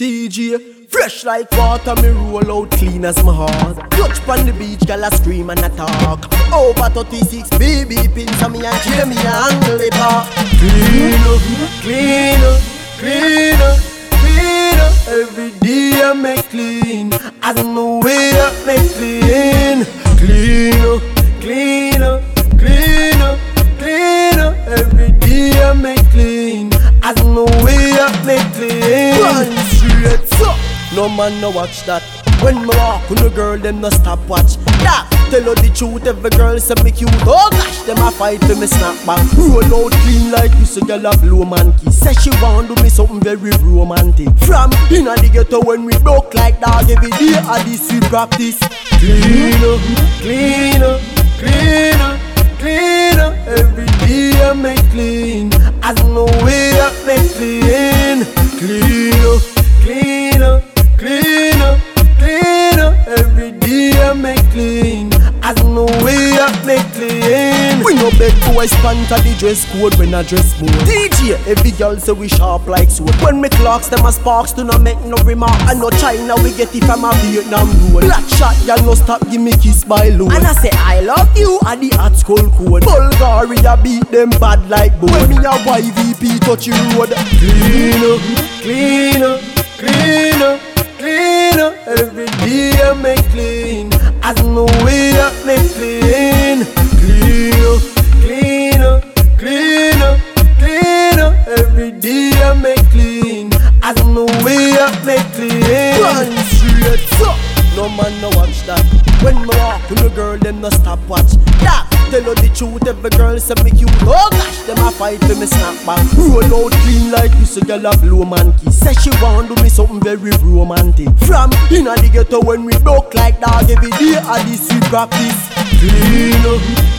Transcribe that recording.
DJ, fresh like water, me roll out clean as my heart. Touch pon the beach, girl a scream and a talk. Over 36 BB pins on me and kill me and angle it back. Clean up, clean up, clean up, clean up. Every day I make clean, as no way I make clean. Clean up, clean up, clean up, clean up. Every day I make clean, as no way I make clean. Run straight so. No man no watch that. When me walk with a girl, them no stop watch. Yeah, tell her the truth, every girl say me cute. Oh gosh, them a fight for me snap back. Roll out clean like this, a girl a blow man key. Say she want do me something very romantic. From inna the ghetto when we broke like dog, every day a this we practice. Clean up, clean up, clean up, clean up. Every day I make clean, as no way I make clean. Clean up, clean up, clean up, clean up. Every day I make clean, as no way I make clean. We no beg boys pant the dress code when I dress mode. DJ, every girl say we sharp like sword. When me clocks them a sparks, do not make no remark. I know China we get it from a Vietnam road. Black shot, y'all no stop give me kiss by load. And I say I love you at the hot skull code. Bulgaria beat them bad like bone. When me a YVP touch you road. Clean up, clean up, clean up, clean up. Every day I make clean, as no way I make clean. Clean up, clean up, clean up, clean up. Every day I make clean, as no way I make clean. Run straight so. No man no watch that. When me walk with a girl, them no stop watch. Yeah, tell her the truth, every girl say me cute. Oh gosh, them a fight for me snap back. Roll out clean like this, a girl a blow man key. Say she want do me something very romantic. From inna the ghetto when we broke like dog, every day a this we practice. Clean up,